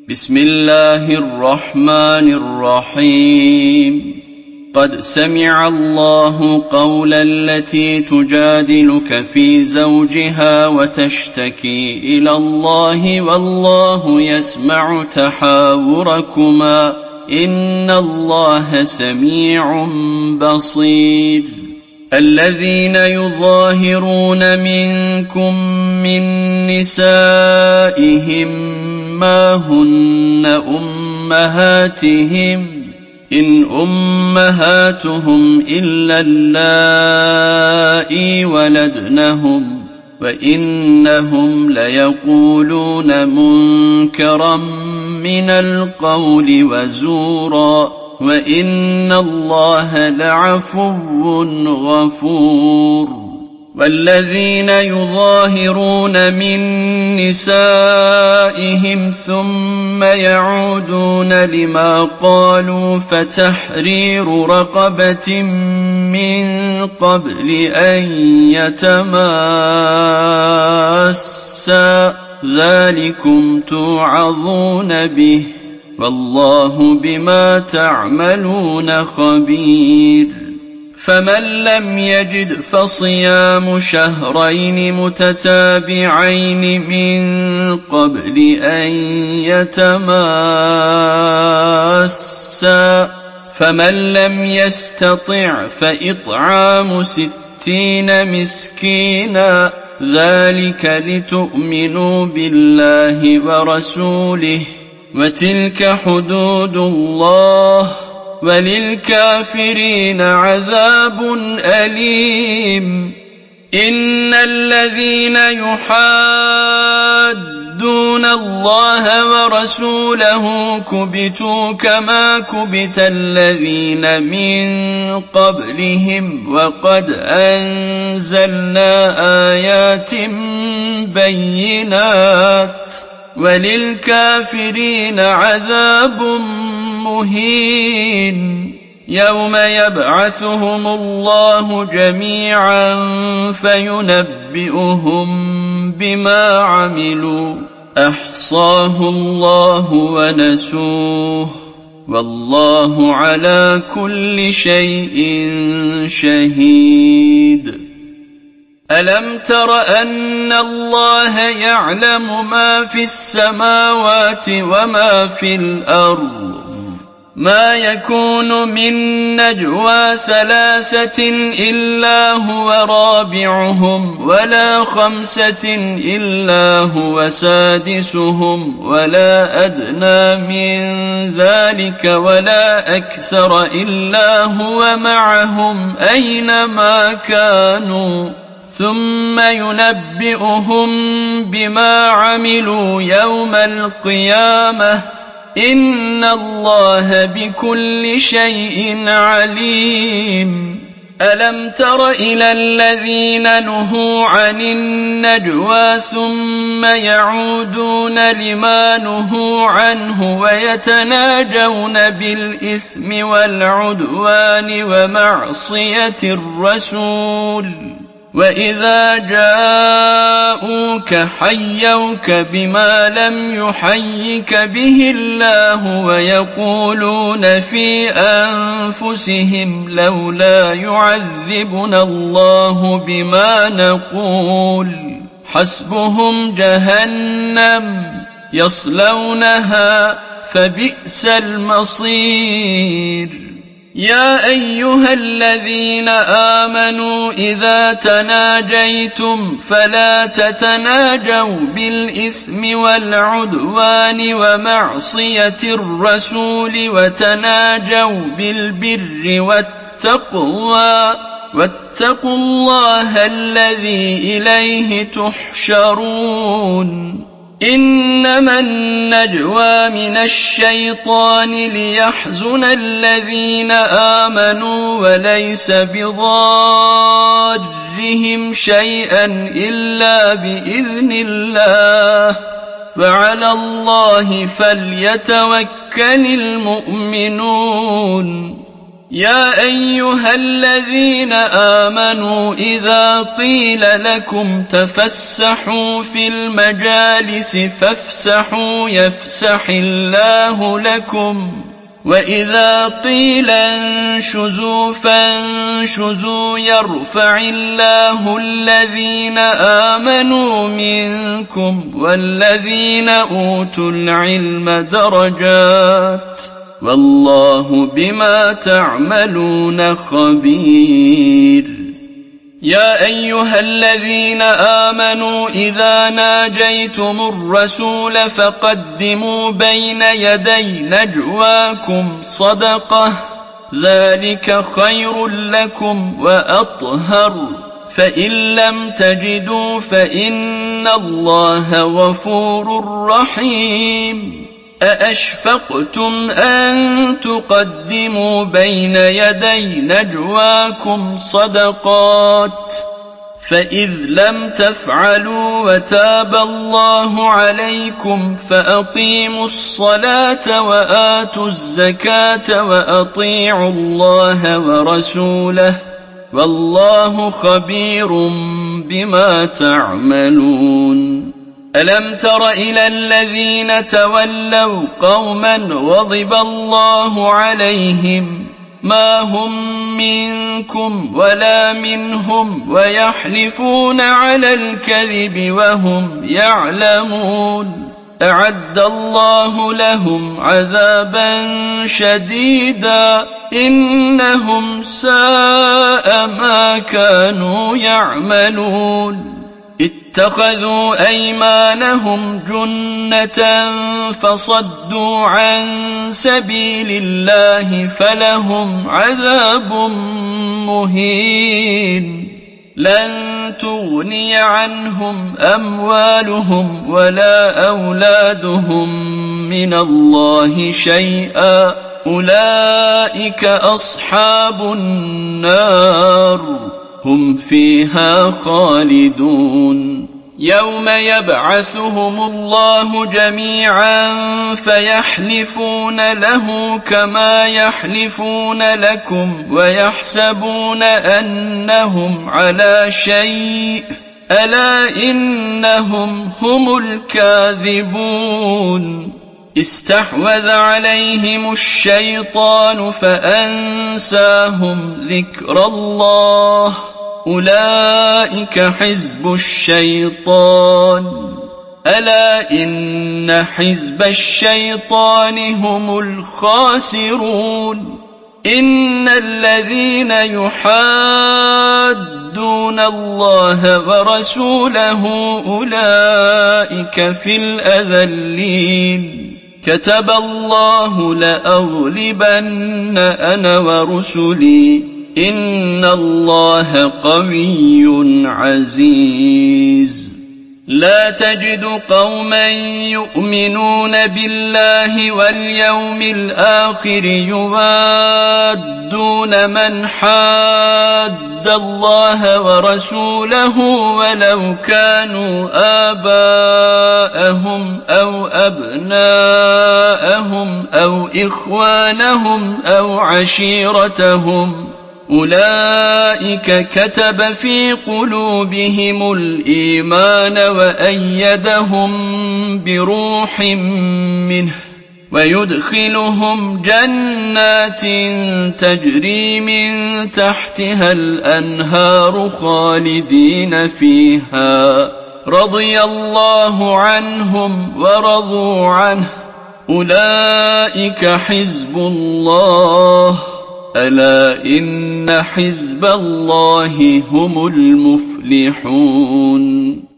بسم الله الرحمن الرحيم. قد سمع الله قول التي تجادلك في زوجها وتشتكي إلى الله والله يسمع تحاوركما إن الله سميع بصير. الذين يظاهرون منكم من نسائهم ما هن أمهاتهم إن أمهاتهم إلا اللائي ولدنهم وإنهم ليقولون منكرا من القول وزورا وإن الله لعفو غفور. والذين يظاهرون من نسائهم ثم يعودون لما قالوا فتحرير رقبة من قبل أن يتماسا ذلكم توعظون به والله بما تعملون خبير. فمن لم يجد فصيام شهرين متتابعين من قبل أن يتماسا فمن لم يستطع فإطعام 60 مسكينا ذلك لتؤمنوا بالله ورسوله وتلك حدود الله وللكافرين عذاب أليم. إن الذين يحادون الله ورسوله كبتوا كما كبت الذين من قبلهم وقد أنزلنا آيات بينات وللكافرين عذاب مهين. يوم يبعثهم الله جميعا فينبئهم بما عملوا أحصاه الله ونسوه والله على كل شيء شهيد. ألم تر أن الله يعلم ما في السماوات وما في الأرض ما يكون من نجوى 3 إلا هو رابعهم ولا 5 إلا هو سادسهم ولا أدنى من ذلك ولا أكثر إلا هو معهم أينما كانوا ثم ينبئهم بما عملوا يوم القيامة إن الله بكل شيء عليم. ألم تر إلى الذين نهوا عن النجوى ثم يعودون لما نهوا عنه ويتناجون بالإثم والعدوان ومعصية الرسول وإذا جاءوك حيوك بما لم يحيك به الله ويقولون في أنفسهم لولا يعذبنا الله بما نقول حسبهم جهنم يصلونها فبئس المصير. يا أيها الذين آمنوا إذا تناجيتم فلا تتناجوا بالإثم والعدوان ومعصية الرسول وتناجوا بالبر والتقوى واتقوا الله الذي إليه تحشرون. إنما النجوى من الشيطان ليحزن الذين آمنوا وليس بضارهم شيئا إلا بإذن الله وعلى الله فليتوكل المؤمنون. يا أيها الذين آمنوا إذا قيل لكم تفسحوا في المجالس فافسحوا يفسح الله لكم وإذا قيل انشزوا فانشزوا يرفع الله الذين آمنوا منكم والذين أوتوا العلم درجات والله بما تعملون خبير يا أيها الذين آمنوا إذا ناجيتم الرسول فقدموا بين يدي نجواكم صدقة ذلك خير لكم وأطهر فإن لم تجدوا فإن الله غفور رحيم أأشفقتم أن تقدموا بين يدي نجواكم صدقات فإذ لم تفعلوا وتاب الله عليكم فأقيموا الصلاة وآتوا الزكاة وأطيعوا الله ورسوله والله خبير بما تعملون ألم تر إلى الذين تولوا قوما غضب الله عليهم ما هم منكم ولا منهم ويحلفون على الكذب وهم يعلمون أعد الله لهم عذابا شديدا إنهم ساء ما كانوا يعملون اتخذوا أيمانهم جنة فصدوا عن سبيل الله فلهم عذاب مهين لن تغني عنهم أموالهم ولا أولادهم من الله شيئا أولئك أصحاب النار هم فيها خالدون يوم يبعثهم الله جميعا فيحلفون له كما يحلفون لكم ويحسبون أنهم على شيء ألا إنهم هم الكاذبون استحوذ عليهم الشيطان فأنساهم ذكر الله أولئك حزب الشيطان ألا إن حزب الشيطان هم الخاسرون إن الذين يحادون الله ورسوله أولئك في الأذلين كتب الله لأغلبن أنا ورسلي إن الله قوي عزيز لا تجد قوما يؤمنون بالله واليوم الآخر يوادون من حاد الله ورسوله ولو كانوا آباءهم أو أبناءهم أو إخوانهم أو عشيرتهم أولئك كتب في قلوبهم الإيمان وأيدهم بروح منه ويدخلهم جنات تجري من تحتها الأنهار خالدين فيها رضي الله عنهم ورضوا عنه أولئك حزب الله ألا إن حزب الله هم المفلحون